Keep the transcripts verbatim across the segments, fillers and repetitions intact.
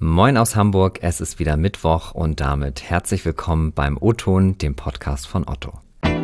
Moin aus Hamburg, es ist wieder Mittwoch und damit herzlich willkommen beim O-Ton, dem Podcast von Otto.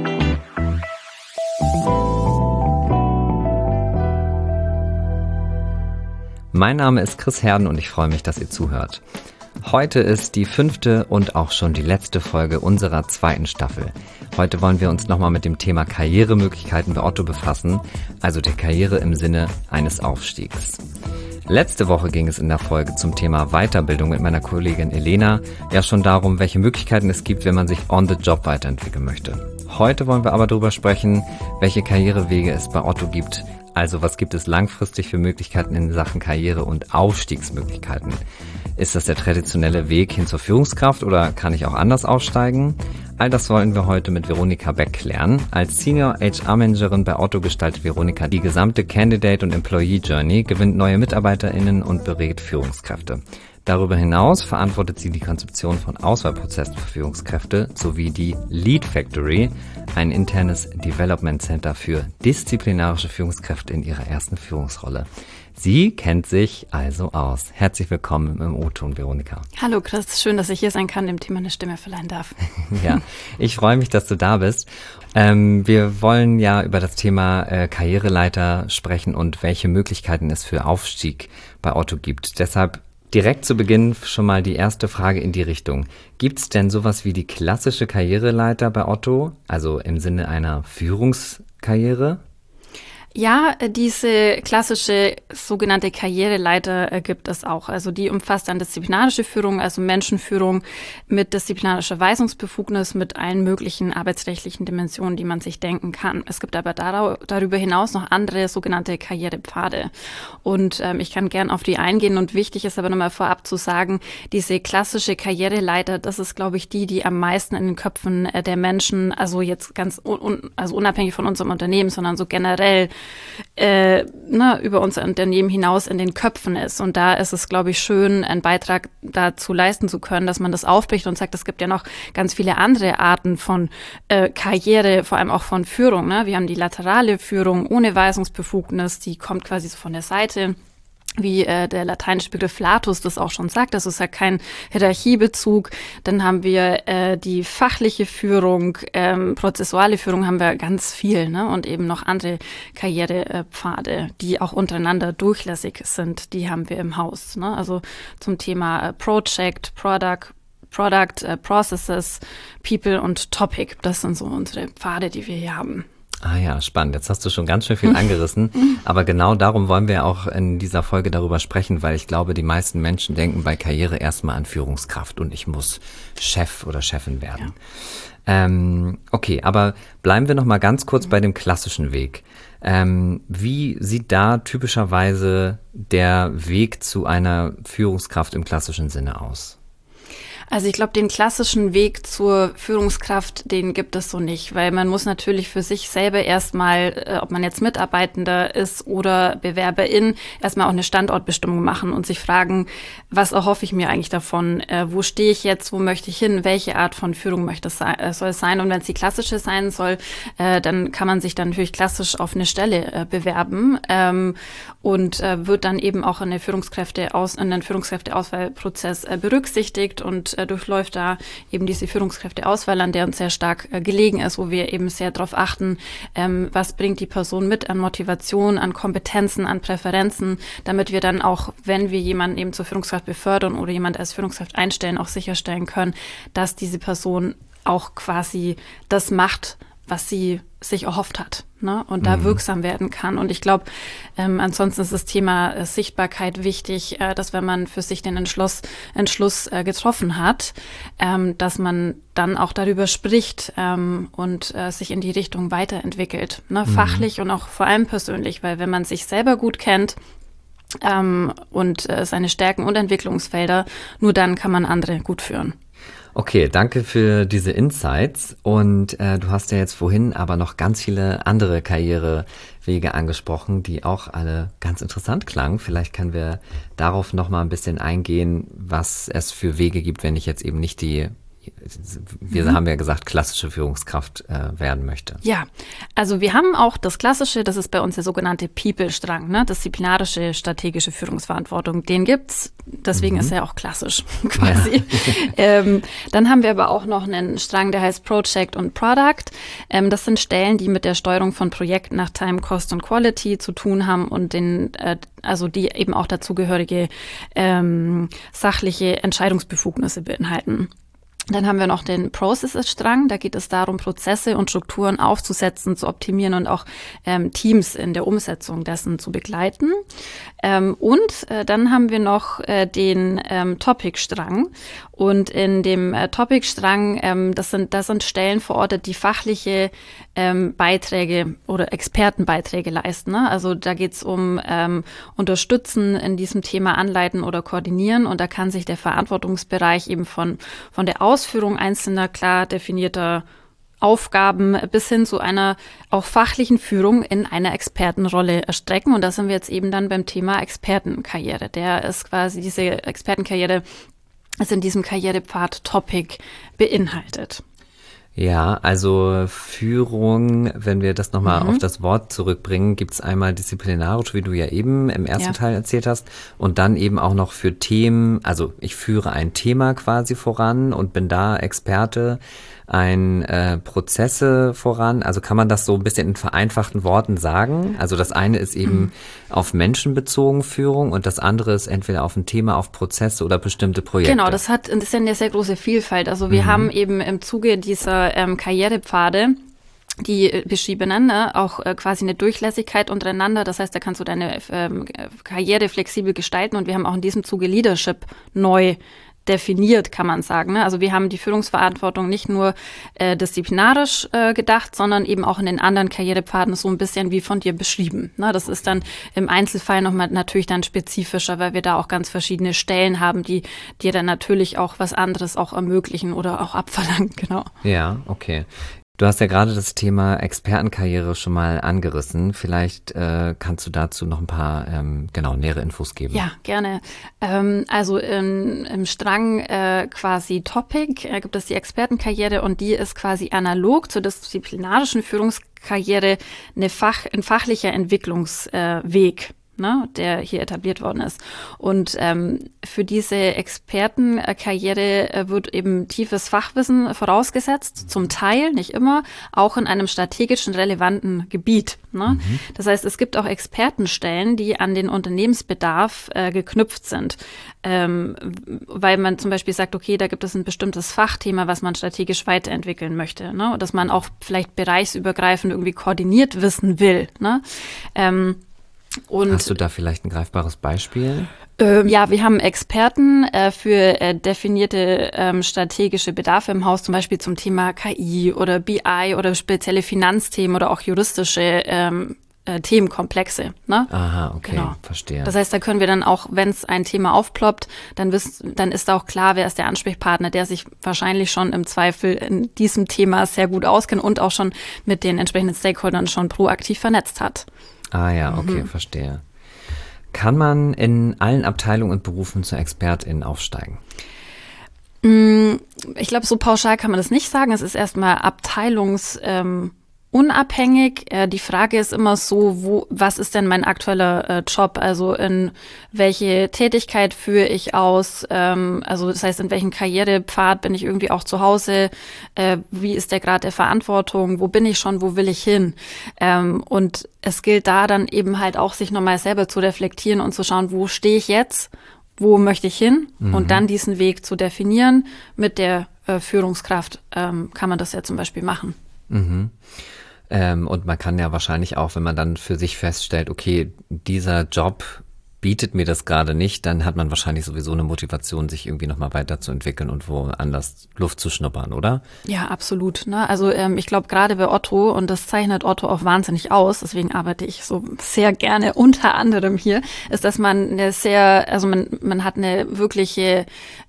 Mein Name ist Chris Herden und ich freue mich, dass ihr zuhört. Heute ist die fünfte und auch schon die letzte Folge unserer zweiten Staffel. Heute wollen wir uns nochmal mit dem Thema Karrieremöglichkeiten bei Otto befassen, also der Karriere im Sinne eines Aufstiegs. Letzte Woche ging es in der Folge zum Thema Weiterbildung mit meiner Kollegin Elena ja schon darum, welche Möglichkeiten es gibt, wenn man sich on the job weiterentwickeln möchte. Heute wollen wir aber darüber sprechen, welche Karrierewege es bei Otto gibt. Also was gibt es langfristig für Möglichkeiten in Sachen Karriere und Aufstiegsmöglichkeiten? Ist das der traditionelle Weg hin zur Führungskraft oder kann ich auch anders aussteigen? All das wollen wir heute mit Veronika Beck klären. Als Senior H R-Managerin bei Otto gestaltet Veronika die gesamte Candidate- und Employee-Journey, gewinnt neue MitarbeiterInnen und berät Führungskräfte. Darüber hinaus verantwortet sie die Konzeption von Auswahlprozessen für Führungskräfte sowie die Lead Factory, ein internes Development Center für disziplinarische Führungskräfte in ihrer ersten Führungsrolle. Sie kennt sich also aus. Herzlich willkommen im O-Ton, Veronika. Hallo Chris, schön, dass ich hier sein kann, dem Thema eine Stimme verleihen darf. Ja, ich freue mich, dass du da bist. Ähm, wir wollen ja über das Thema äh, Karriereleiter sprechen und welche Möglichkeiten es für Aufstieg bei Otto gibt. Deshalb direkt zu Beginn schon mal die erste Frage in die Richtung. Gibt es denn sowas wie die klassische Karriereleiter bei Otto, also im Sinne einer Führungskarriere? Ja, diese klassische sogenannte Karriereleiter äh, gibt es auch. Also die umfasst dann disziplinarische Führung, also Menschenführung mit disziplinarischer Weisungsbefugnis, mit allen möglichen arbeitsrechtlichen Dimensionen, die man sich denken kann. Es gibt aber dar- darüber hinaus noch andere sogenannte Karrierepfade. Und ähm, ich kann gern auf die eingehen. Und wichtig ist aber nochmal vorab zu sagen, diese klassische Karriereleiter, das ist, glaube ich, die, die am meisten in den Köpfen äh, der Menschen, also jetzt ganz un- also unabhängig von unserem Unternehmen, sondern so generell Äh, ne, über unser Unternehmen hinaus in den Köpfen ist. Und da ist es, glaube ich, schön, einen Beitrag dazu leisten zu können, dass man das aufbricht und sagt, es gibt ja noch ganz viele andere Arten von äh, Karriere, vor allem auch von Führung. Ne? Wir haben die laterale Führung ohne Weisungsbefugnis, die kommt quasi so von der Seite, wie äh, der lateinische Begriff Latus das auch schon sagt. Das ist ja kein Hierarchiebezug. Dann haben wir äh, die fachliche Führung, ähm, prozessuale Führung haben wir ganz viel, ne? Und eben noch andere Karrierepfade, die auch untereinander durchlässig sind, die haben wir im Haus. Ne? Also zum Thema äh, Project, Product, Product, äh, Processes, People und Topic. Das sind so unsere Pfade, die wir hier haben. Ah ja, spannend. Jetzt hast du schon ganz schön viel angerissen. Aber genau darum wollen wir auch in dieser Folge darüber sprechen, weil ich glaube, die meisten Menschen denken bei Karriere erstmal an Führungskraft und ich muss Chef oder Chefin werden. Ja. Ähm, okay, aber bleiben wir noch mal ganz kurz bei dem klassischen Weg. Ähm, wie sieht da typischerweise der Weg zu einer Führungskraft im klassischen Sinne aus? Also ich glaube, den klassischen Weg zur Führungskraft, den gibt es so nicht, weil man muss natürlich für sich selber erstmal, äh, ob man jetzt Mitarbeitender ist oder Bewerberin, erstmal auch eine Standortbestimmung machen und sich fragen, was erhoffe ich mir eigentlich davon? Äh, wo stehe ich jetzt? Wo möchte ich hin? Welche Art von Führung möchte es sein, äh, soll es sein? Und wenn es die klassische sein soll, äh, dann kann man sich dann natürlich klassisch auf eine Stelle äh, bewerben ähm, und äh, wird dann eben auch in, der Führungskräfte aus, in den Führungskräfteauswahlprozess äh, berücksichtigt und durchläuft da eben diese Führungskräfteauswahl, an der uns sehr stark äh, gelegen ist, wo wir eben sehr darauf achten, ähm, was bringt die Person mit an Motivation, an Kompetenzen, an Präferenzen, damit wir dann auch, wenn wir jemanden eben zur Führungskraft befördern oder jemand als Führungskraft einstellen, auch sicherstellen können, dass diese Person auch quasi das macht, was sie sich erhofft hat, ne? Und da mhm. wirksam werden kann. Und ich glaube, ähm, ansonsten ist das Thema äh, Sichtbarkeit wichtig, äh, dass wenn man für sich den Entschluss, Entschluss äh, getroffen hat, ähm, dass man dann auch darüber spricht ähm, und äh, sich in die Richtung weiterentwickelt, ne? Mhm. Fachlich und auch vor allem persönlich, weil wenn man sich selber gut kennt, ähm, und äh, seine Stärken und Entwicklungsfelder, nur dann kann man andere gut führen. Okay, danke für diese Insights und äh, du hast ja jetzt vorhin aber noch ganz viele andere Karrierewege angesprochen, die auch alle ganz interessant klangen. Vielleicht können wir darauf noch mal ein bisschen eingehen, was es für Wege gibt, wenn ich jetzt eben nicht die wir mhm. haben ja gesagt, klassische Führungskraft äh, werden möchte. Ja, also wir haben auch das Klassische, das ist bei uns der sogenannte People-Strang, ne? Disziplinarische strategische Führungsverantwortung. Den gibt's, deswegen mhm. ist er auch klassisch quasi. Ja. ähm, dann haben wir aber auch noch einen Strang, der heißt Project und Product. Ähm, das sind Stellen, die mit der Steuerung von Projekten nach Time, Cost und Quality zu tun haben und den, äh, also die eben auch dazugehörige ähm, sachliche Entscheidungsbefugnisse beinhalten. Dann haben wir noch den Processes-Strang. Da geht es darum, Prozesse und Strukturen aufzusetzen, zu optimieren und auch ähm, Teams in der Umsetzung dessen zu begleiten. Ähm, und äh, dann haben wir noch äh, den ähm, Topic-Strang. Und in dem äh, Topic-Strang, ähm, das sind, da sind Stellen verortet, die fachliche ähm, Beiträge oder Expertenbeiträge leisten. Ne? Also da geht es um ähm, Unterstützen in diesem Thema, anleiten oder koordinieren. Und da kann sich der Verantwortungsbereich eben von, von der Ausführung einzelner klar definierter Aufgaben bis hin zu einer auch fachlichen Führung in einer Expertenrolle erstrecken. Und da sind wir jetzt eben dann beim Thema Expertenkarriere. Der ist quasi diese Expertenkarriere, ist in diesem Karrierepfad Topic beinhaltet. Ja, also Führung, wenn wir das nochmal mhm. auf das Wort zurückbringen, gibt's einmal disziplinarisch, wie du ja eben im ersten ja. Teil erzählt hast, und dann eben auch noch für Themen, also ich führe ein Thema quasi voran und bin da Experte, ein äh, Prozesse voran, also kann man das so ein bisschen in vereinfachten Worten sagen? Also das eine ist eben mhm. auf Menschen bezogen Führung und das andere ist entweder auf ein Thema, auf Prozesse oder bestimmte Projekte. Genau, das hat das ist ja eine sehr große Vielfalt. Also wir mhm. haben eben im Zuge dieser ähm, Karrierepfade die beschriebenen, ne, auch äh, quasi eine Durchlässigkeit untereinander. Das heißt, da kannst du deine ähm, Karriere flexibel gestalten und wir haben auch in diesem Zuge Leadership neu definiert, kann man sagen. Ne? Also wir haben die Führungsverantwortung nicht nur äh, disziplinarisch äh, gedacht, sondern eben auch in den anderen Karrierepfaden so ein bisschen wie von dir beschrieben. Ne? Das ist dann im Einzelfall nochmal natürlich dann spezifischer, weil wir da auch ganz verschiedene Stellen haben, die dir dann natürlich auch was anderes auch ermöglichen oder auch abverlangen. Genau. Ja, okay. Du hast ja gerade das Thema Expertenkarriere schon mal angerissen. Vielleicht äh, kannst du dazu noch ein paar ähm, genau nähere Infos geben. Ja, gerne. Ähm, also in, im Strang äh, quasi Topic äh, gibt es die Expertenkarriere und die ist quasi analog zur disziplinarischen Führungskarriere eine Fach, ein fachlicher Entwicklungsweg. Äh, Ne, der hier etabliert worden ist. Und ähm, für diese Expertenkarriere äh, wird eben tiefes Fachwissen vorausgesetzt, zum Teil, nicht immer, auch in einem strategischen relevanten Gebiet. Ne? Mhm. Das heißt, es gibt auch Expertenstellen, die an den Unternehmensbedarf äh, geknüpft sind, ähm, weil man zum Beispiel sagt, okay, da gibt es ein bestimmtes Fachthema, was man strategisch weiterentwickeln möchte, ne? Und dass man auch vielleicht bereichsübergreifend irgendwie koordiniert wissen will. Ne? Ähm, Und, Hast du da vielleicht ein greifbares Beispiel? Ähm, ja, wir haben Experten äh, für äh, definierte ähm, strategische Bedarfe im Haus, zum Beispiel zum Thema K I oder B I oder spezielle Finanzthemen oder auch juristische ähm, äh, Themenkomplexe. Ne? Aha, okay, genau. Verstehe. Das heißt, da können wir dann auch, wenn es ein Thema aufploppt, dann, wiss, dann ist auch klar, wer ist der Ansprechpartner, der sich wahrscheinlich schon im Zweifel in diesem Thema sehr gut auskennt und auch schon mit den entsprechenden Stakeholdern schon proaktiv vernetzt hat. Ah ja, okay, mhm. verstehe. Kann man in allen Abteilungen und Berufen zur Expertin aufsteigen? Ich glaube, so pauschal kann man das nicht sagen. Es ist erstmal abteilungs- ähm, unabhängig. Äh, die Frage ist immer so, wo, was ist denn mein aktueller äh, Job? Also in welche Tätigkeit führe ich aus? Ähm, also das heißt, in welchem Karrierepfad bin ich irgendwie auch zu Hause? Äh, wie ist der Grad der Verantwortung? Wo bin ich schon? Wo will ich hin? Ähm, und es gilt da dann eben halt auch, sich nochmal selber zu reflektieren und zu schauen, wo stehe ich jetzt? Wo möchte ich hin? Mhm. Und dann diesen Weg zu definieren. Mit der äh, Führungskraft ähm, kann man das ja zum Beispiel machen. Mhm. Ähm, und man kann ja wahrscheinlich auch, wenn man dann für sich feststellt, okay, dieser Job bietet mir das gerade nicht, dann hat man wahrscheinlich sowieso eine Motivation, sich irgendwie nochmal weiterzuentwickeln und woanders Luft zu schnuppern, oder? Ja, absolut. Ne? Also ähm, ich glaube, gerade bei Otto, und das zeichnet Otto auch wahnsinnig aus, deswegen arbeite ich so sehr gerne unter anderem hier, ist, dass man eine sehr, also man, man hat eine wirkliche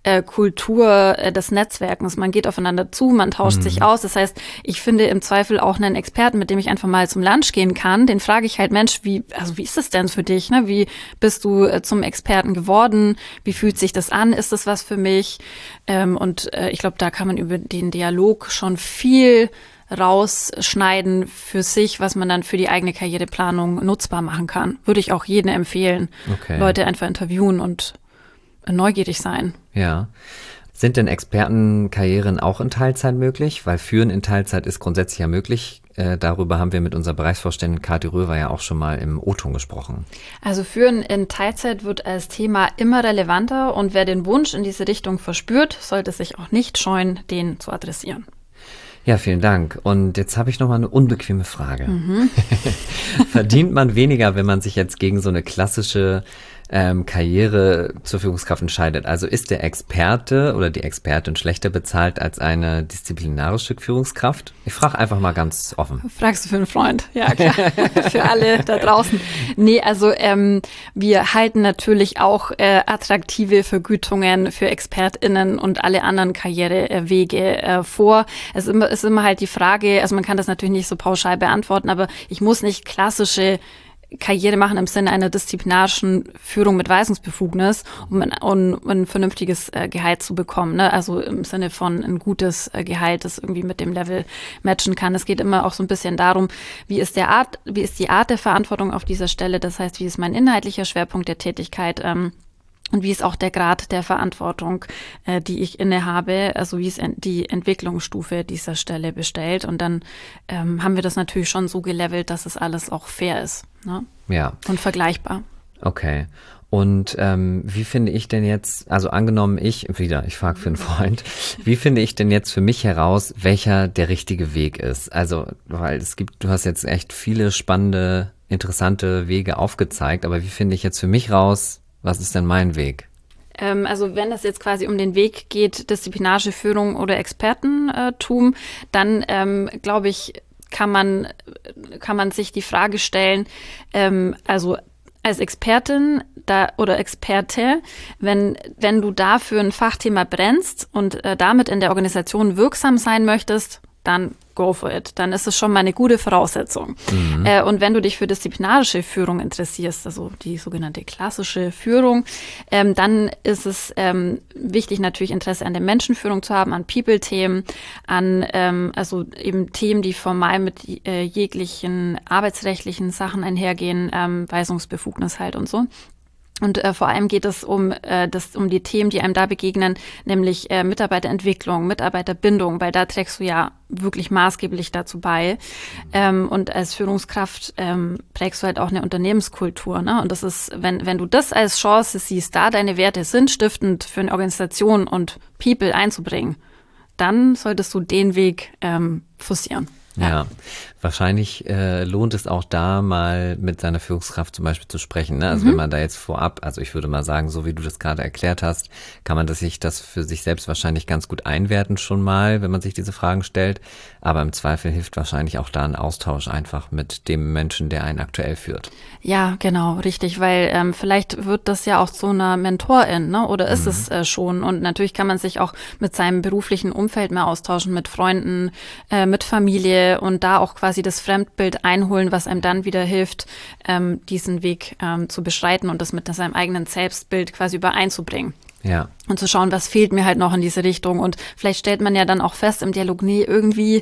äh, Kultur äh, des Netzwerkens. Man geht aufeinander zu, man tauscht mhm. sich aus. Das heißt, ich finde im Zweifel auch einen Experten, mit dem ich einfach mal zum Lunch gehen kann. Den frage ich halt, Mensch, wie, also wie ist das denn für dich? Ne? Wie bist du äh, zum Experten geworden? Wie fühlt sich das an? Ist das was für mich? Ähm, und äh, ich glaube, da kann man über den Dialog schon viel rausschneiden für sich, was man dann für die eigene Karriereplanung nutzbar machen kann. Würde ich auch jedem empfehlen. Okay. Leute einfach interviewen und neugierig sein. Ja. Sind denn Expertenkarrieren auch in Teilzeit möglich? Weil Führen in Teilzeit ist grundsätzlich ja möglich. Äh, darüber haben wir mit unserer Bereichsvorständin Kathi Röwer ja auch schon mal im O-Ton gesprochen. Also Führen in Teilzeit wird als Thema immer relevanter und wer den Wunsch in diese Richtung verspürt, sollte sich auch nicht scheuen, den zu adressieren. Ja, vielen Dank. Und jetzt habe ich noch mal eine unbequeme Frage. Mhm. Verdient man weniger, wenn man sich jetzt gegen so eine klassische ähm, Karriere zur Führungskraft entscheidet? Also ist der Experte oder die Expertin schlechter bezahlt als eine disziplinarische Führungskraft? Ich frage einfach mal ganz offen. Fragst du für einen Freund? Ja, klar. Für alle da draußen. Nee, also ähm, wir halten natürlich auch äh, attraktive Vergütungen für ExpertInnen und alle anderen Karrierewege äh, vor. Es ist immer, ist immer halt die Frage, also man kann das natürlich nicht so pauschal beantworten, aber ich muss nicht klassische Karriere machen im Sinne einer disziplinarischen Führung mit Weisungsbefugnis, um ein, um ein vernünftiges äh, Gehalt zu bekommen. Ne? Also im Sinne von ein gutes äh, Gehalt, das irgendwie mit dem Level matchen kann. Es geht immer auch so ein bisschen darum, wie ist der Art, wie ist die Art der Verantwortung auf dieser Stelle? Das heißt, wie ist mein inhaltlicher Schwerpunkt der Tätigkeit? Ähm, Und wie ist auch der Grad der Verantwortung, äh, die ich innehabe, also wie ist die Entwicklungsstufe dieser Stelle bestellt. Und dann ähm, haben wir das natürlich schon so gelevelt, dass es alles auch fair ist, ne? Ja. Und vergleichbar. Okay. Und ähm, wie finde ich denn jetzt, also angenommen ich, wieder, ich frage für einen Freund, wie finde ich denn jetzt für mich heraus, welcher der richtige Weg ist? Also, weil es gibt, du hast jetzt echt viele spannende, interessante Wege aufgezeigt, aber wie finde ich jetzt für mich raus, was ist denn mein Weg? Ähm, also wenn es jetzt quasi um den Weg geht, disziplinarische Führung oder Expertentum, dann ähm, glaube ich, kann man, kann man sich die Frage stellen, ähm, also als Expertin da oder Experte, wenn, wenn du dafür ein Fachthema brennst und äh, damit in der Organisation wirksam sein möchtest, dann go for it. Dann ist es schon mal eine gute Voraussetzung. Mhm. Äh, und wenn du dich für disziplinarische Führung interessierst, also die sogenannte klassische Führung, ähm, dann ist es ähm, wichtig, natürlich Interesse an der Menschenführung zu haben, an People-Themen, an ähm, also eben Themen, die formal mit äh, jeglichen arbeitsrechtlichen Sachen einhergehen, ähm, Weisungsbefugnis halt und so. Und äh, vor allem geht es um äh, das um die Themen, die einem da begegnen, nämlich äh, Mitarbeiterentwicklung, Mitarbeiterbindung, weil da trägst du ja wirklich maßgeblich dazu bei. Ähm, und als Führungskraft ähm, prägst du halt auch eine Unternehmenskultur, ne? Und das ist, wenn wenn du das als Chance siehst, da deine Werte sinnstiftend für eine Organisation und People einzubringen, dann solltest du den Weg ähm, forcieren. Ja, ja. Wahrscheinlich äh, lohnt es auch da mal mit seiner Führungskraft zum Beispiel zu sprechen, ne? Also mhm. wenn man da jetzt vorab, also ich würde mal sagen, so wie du das gerade erklärt hast, kann man das sich das für sich selbst wahrscheinlich ganz gut einwerten schon mal, wenn man sich diese Fragen stellt. Aber im Zweifel hilft wahrscheinlich auch da ein Austausch einfach mit dem Menschen, der einen aktuell führt. Ja, genau, richtig, weil ähm, vielleicht wird das ja auch zu einer Mentorin, ne? Oder ist mhm. es äh, schon? Und natürlich kann man sich auch mit seinem beruflichen Umfeld mehr austauschen, mit Freunden, äh, mit Familie und da auch quasi das Fremdbild einholen, was einem dann wieder hilft, ähm, diesen Weg ähm, zu beschreiten und das mit seinem eigenen Selbstbild quasi übereinzubringen. Ja. Und zu schauen, was fehlt mir halt noch in diese Richtung. Und vielleicht stellt man ja dann auch fest im Dialog, nee, irgendwie,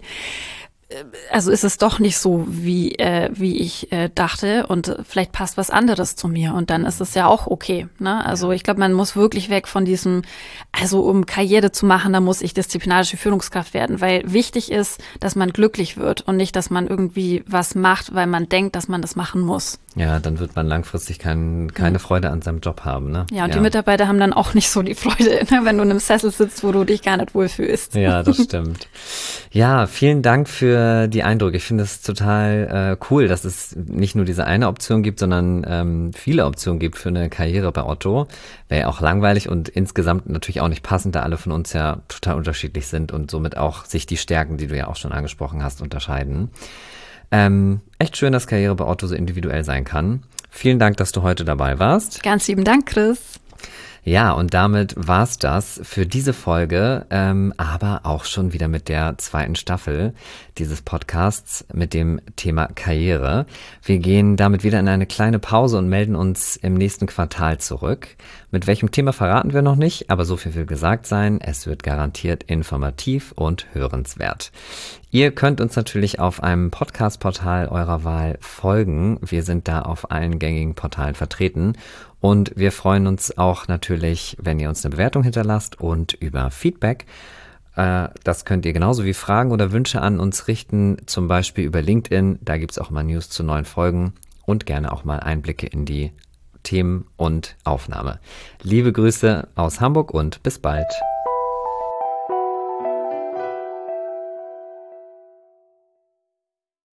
also ist es doch nicht so, wie äh, wie ich äh, dachte und vielleicht passt was anderes zu mir und dann ist es ja auch okay, ne? Also ich glaube, man muss wirklich weg von diesem, also um Karriere zu machen, da muss ich disziplinarische Führungskraft werden, weil wichtig ist, dass man glücklich wird und nicht, dass man irgendwie was macht, weil man denkt, dass man das machen muss. Ja, dann wird man langfristig kein, keine Freude an seinem Job haben, ne? Ja, und ja. die Mitarbeiter haben dann auch nicht so die Freude, ne, wenn du in einem Sessel sitzt, wo du dich gar nicht wohlfühlst. Ja, das stimmt. Ja, vielen Dank für die Eindrücke. Ich finde es total äh, cool, dass es nicht nur diese eine Option gibt, sondern ähm, viele Optionen gibt für eine Karriere bei Otto. Wäre ja auch langweilig und insgesamt natürlich auch nicht passend, da alle von uns ja total unterschiedlich sind und somit auch sich die Stärken, die du ja auch schon angesprochen hast, unterscheiden. Ähm, echt schön, dass Karriere bei Otto so individuell sein kann. Vielen Dank, dass du heute dabei warst. Ganz lieben Dank, Chris. Ja, und damit war's das für diese Folge, ähm, aber auch schon wieder mit der zweiten Staffel dieses Podcasts mit dem Thema Karriere. Wir gehen damit wieder in eine kleine Pause und melden uns im nächsten Quartal zurück. Mit welchem Thema verraten wir noch nicht, aber so viel will gesagt sein, es wird garantiert informativ und hörenswert. Ihr könnt uns natürlich auf einem Podcast-Portal eurer Wahl folgen. Wir sind da auf allen gängigen Portalen vertreten. Und wir freuen uns auch natürlich, wenn ihr uns eine Bewertung hinterlasst und über Feedback. Äh, das könnt ihr genauso wie Fragen oder Wünsche an uns richten, zum Beispiel über LinkedIn. Da gibt es auch mal News zu neuen Folgen und gerne auch mal Einblicke in die Themen und Aufnahme. Liebe Grüße aus Hamburg und bis bald.